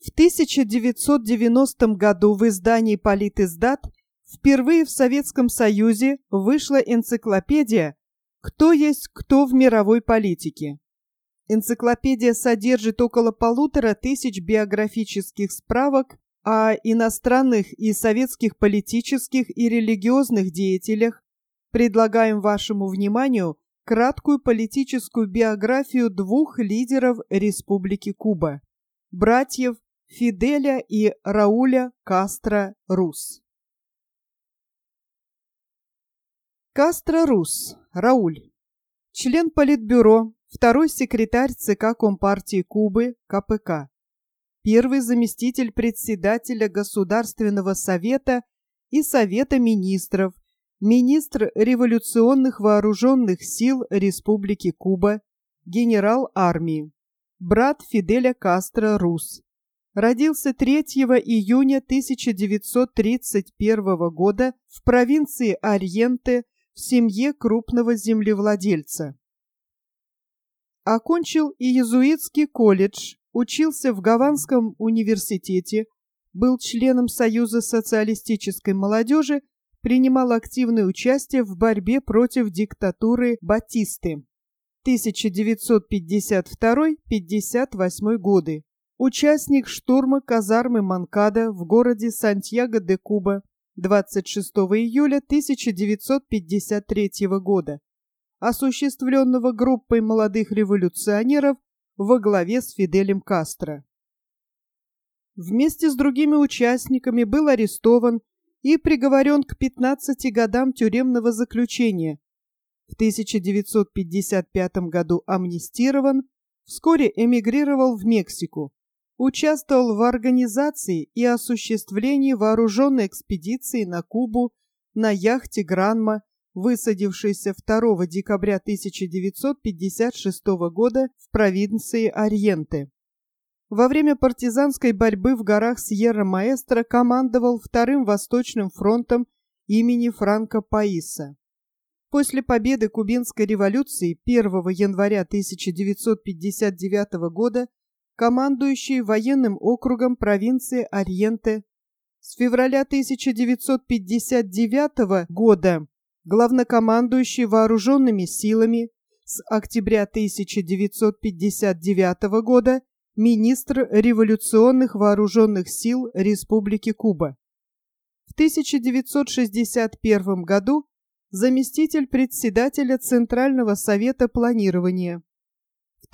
В 1990 году в издании «Политиздат» впервые в Советском Союзе вышла энциклопедия «Кто есть кто в мировой политике». Энциклопедия содержит около 1500 биографических справок о иностранных и советских политических и религиозных деятелях. Предлагаем вашему вниманию краткую политическую биографию двух лидеров Республики Куба – братьев Фиделя и Рауля Кастро Рус. Кастро Рус, Рауль. Член Политбюро, второй секретарь ЦК Компартии Кубы, КПК. Первый заместитель председателя Государственного совета и Совета министров, министр революционных вооруженных сил Республики Куба, генерал армии. Брат Фиделя Кастро Рус. Родился 3 июня 1931 года в провинции Орьенте в семье крупного землевладельца. Окончил иезуитский колледж, учился в Гаванском университете, был членом Союза социалистической молодежи, принимал активное участие в борьбе против диктатуры Батисты. 1952-58 годы. Участник штурма казармы Монкада в городе Сантьяго-де-Куба 26 июля 1953 года, осуществленного группой молодых революционеров во главе с Фиделем Кастро. Вместе с другими участниками был арестован и приговорен к 15 годам тюремного заключения. В 1955 году амнистирован, вскоре эмигрировал в Мексику. Участвовал в организации и осуществлении вооруженной экспедиции на Кубу на яхте «Гранма», высадившейся 2 декабря 1956 года в провинции Орьенте. Во время партизанской борьбы в горах Сьерра-Маэстро командовал Вторым Восточным фронтом имени Франко Паиса. После победы Кубинской революции 1 января 1959 года командующий военным округом провинции Орьенте, с февраля 1959 года главнокомандующий вооруженными силами, с октября 1959 года министр революционных вооруженных сил Республики Куба. В 1961 году заместитель председателя Центрального совета планирования. В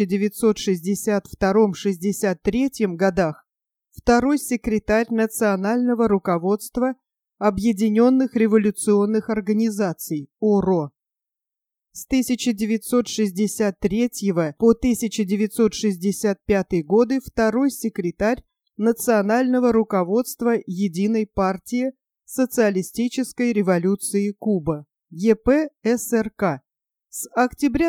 1962-63 годах второй секретарь Национального руководства Объединенных революционных организаций ОРО. С 1963 по 1965 годы второй секретарь Национального руководства Единой партии Социалистической революции Куба, ЕПСРК. С октября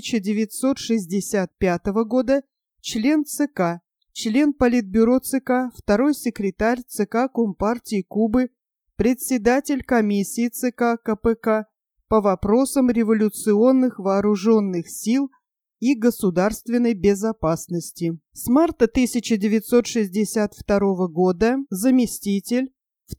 1965 года член ЦК, член Политбюро ЦК, второй секретарь ЦК Компартии Кубы, председатель комиссии ЦК КПК по вопросам революционных вооруженных сил и государственной безопасности. С марта 1962 года заместитель, в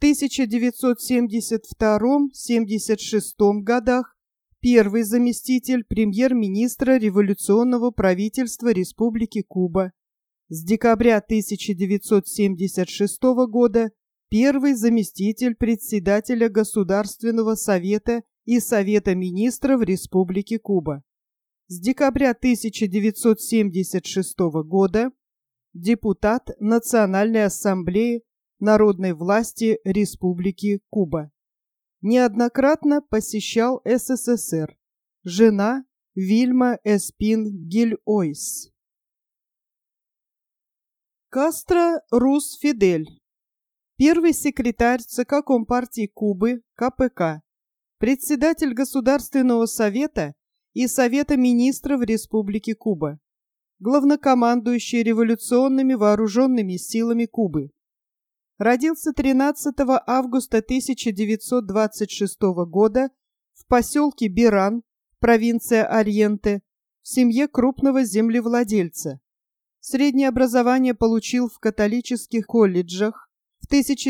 1972-76 годах первый заместитель премьер-министра революционного правительства Республики Куба. С декабря 1976 года первый заместитель председателя Государственного совета и Совета министров Республики Куба. С декабря 1976 года депутат Национальной ассамблеи народной власти Республики Куба. Неоднократно посещал СССР. Жена Вильма Эспин Гильойс. Кастро Рус Фидель. Первый секретарь ЦК Компартии Кубы, КПК. Председатель Государственного совета и Совета министров Республики Куба. Главнокомандующий революционными вооруженными силами Кубы. Родился 13 августа 1926 года в поселке Биран, провинция Орьенте, в семье крупного землевладельца. Среднее образование получил в католических колледжах. В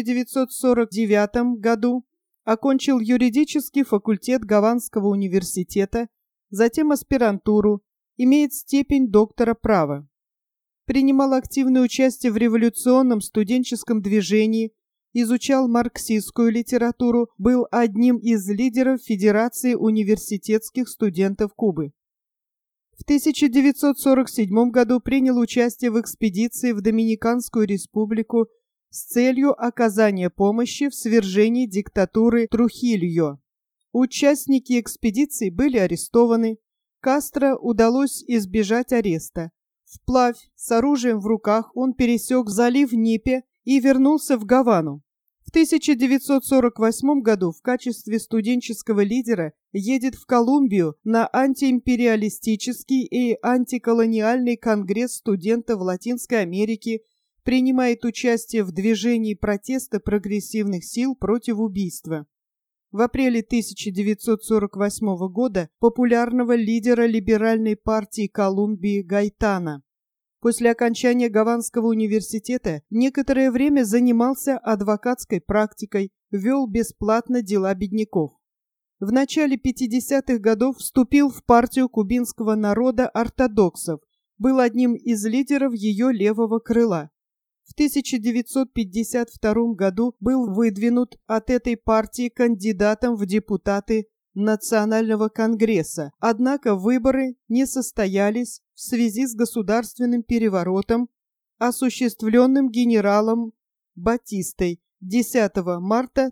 1949 году окончил юридический факультет Гаванского университета, затем аспирантуру, имеет степень доктора права. Принимал активное участие в революционном студенческом движении, изучал марксистскую литературу, был одним из лидеров Федерации университетских студентов Кубы. В 1947 году принял участие в экспедиции в Доминиканскую республику с целью оказания помощи в свержении диктатуры Трухильо. Участники экспедиции были арестованы. Кастро удалось избежать ареста. Вплавь с оружием в руках он пересек залив Нипе и вернулся в Гавану. В 1948 году в качестве студенческого лидера едет в Колумбию на антиимпериалистический и антиколониальный конгресс студентов Латинской Америки, принимает участие в движении протеста прогрессивных сил против убийства. В апреле 1948 года популярного лидера либеральной партии Колумбии Гайтана. После окончания Гаванского университета некоторое время занимался адвокатской практикой, вел бесплатно дела бедняков. В начале 50-х годов вступил в партию кубинского народа ортодоксов, был одним из лидеров ее левого крыла. В 1952 году был выдвинут от этой партии кандидатом в депутаты Национального конгресса, однако выборы не состоялись в связи с государственным переворотом, осуществленным генералом Батистой 10 марта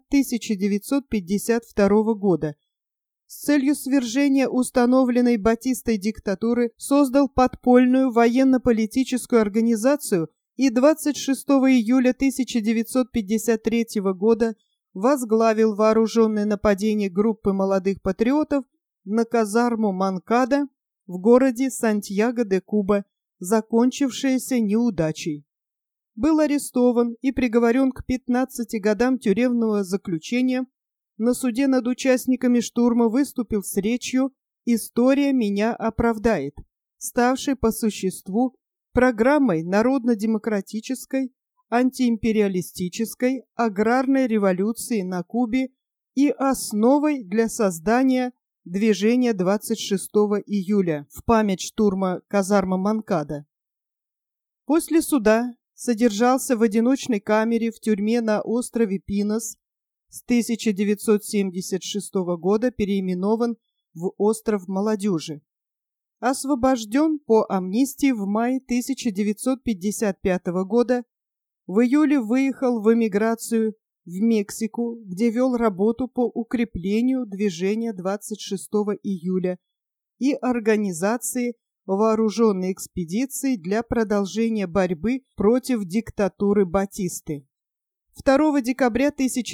1952 года. С целью свержения установленной Батистой диктатуры создал подпольную военно-политическую организацию и 26 июля 1953 года возглавил вооруженное нападение группы молодых патриотов на казарму Манкада в городе Сантьяго-де-Куба, закончившееся неудачей. Был арестован и приговорен к 15 годам тюремного заключения. На суде над участниками штурма выступил с речью «История меня оправдает», ставшей по существу программой народно-демократической, антиимпериалистической, аграрной революции на Кубе и основой для создания движения 26 июля в память штурма казармы Манкада. После суда содержался в одиночной камере в тюрьме на острове Пинос, с 1976 года переименован в Остров Молодежи. Освобожден по амнистии в мае 1955 года, в июле выехал в эмиграцию в Мексику, где вел работу по укреплению движения 26 июля и организации вооруженной экспедиции для продолжения борьбы против диктатуры Батисты. 2 декабря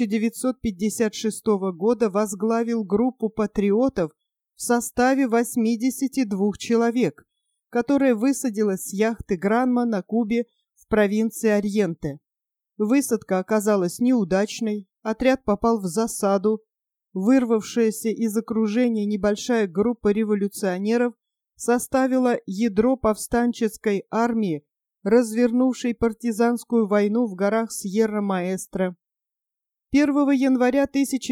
1956 года возглавил группу патриотов в составе 82 человек, которая высадилась с яхты «Гранма» на Кубе в провинции Орьенте. Высадка оказалась неудачной, отряд попал в засаду, вырвавшаяся из окружения небольшая группа революционеров составила ядро повстанческой армии, развернувшей партизанскую войну в горах Сьерра-Маэстро. 1 января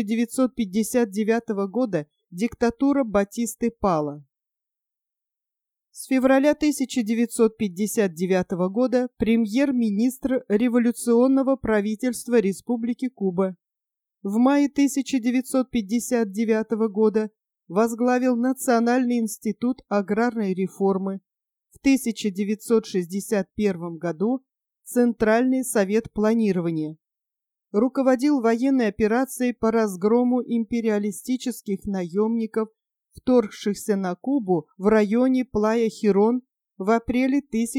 1959 года диктатура Батисты пала. С февраля 1959 года премьер-министр революционного правительства Республики Куба. В мае 1959 года возглавил Национальный институт аграрной реформы. В 1961 году Центральный совет планирования. Руководил военной операцией по разгрому империалистических наемников, вторгшихся на Кубу в районе Плая-Хирон в апреле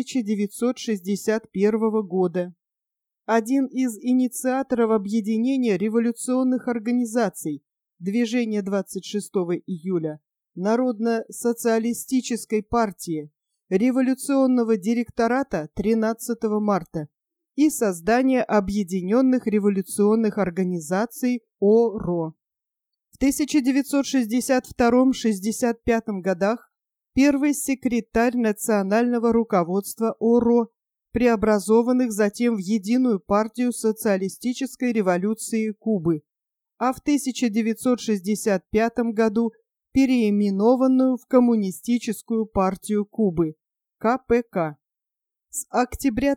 1961 года. Один из инициаторов объединения революционных организаций Движения 26 июля, Народно-социалистической партии, Революционного директората 13 марта и создания Объединенных революционных организаций ОРО. В 1962-65 годах первый секретарь национального руководства ОРО, преобразованных затем в Единую партию социалистической революции Кубы, а в 1965 году переименованную в Коммунистическую партию Кубы, КПК. С октября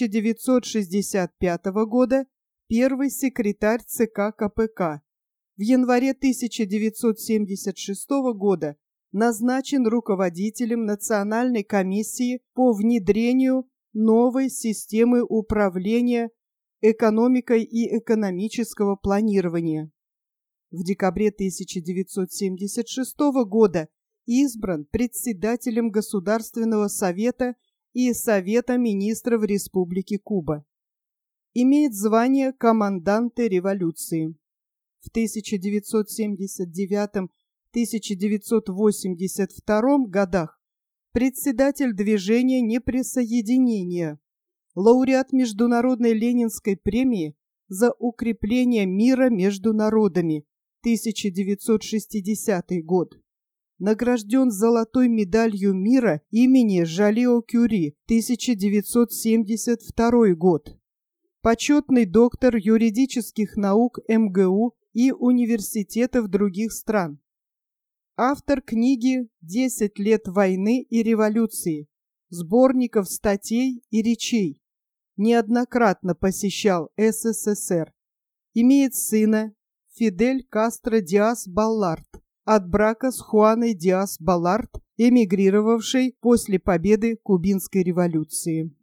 1965 года первый секретарь ЦК КПК. В январе 1976 года назначен руководителем Национальной комиссии по внедрению новой системы управления экономикой и экономического планирования. В декабре 1976 года избран председателем Государственного совета и Совета министров Республики Куба. Имеет звание команданта революции. В 1979-1982 годах председатель движения неприсоединения, лауреат Международной Ленинской премии за укрепление мира между народами, 1960 год. Награжден золотой медалью мира имени Жолио-Кюри, 1972 год. Почетный доктор юридических наук МГУ и университетов других стран. Автор книги «10 лет войны и революции», сборников статей и речей. Неоднократно посещал СССР. Имеет сына Фидель Кастро Диас-Баллард от брака с Хуаной Диас-Баллард, эмигрировавшей после победы Кубинской революции.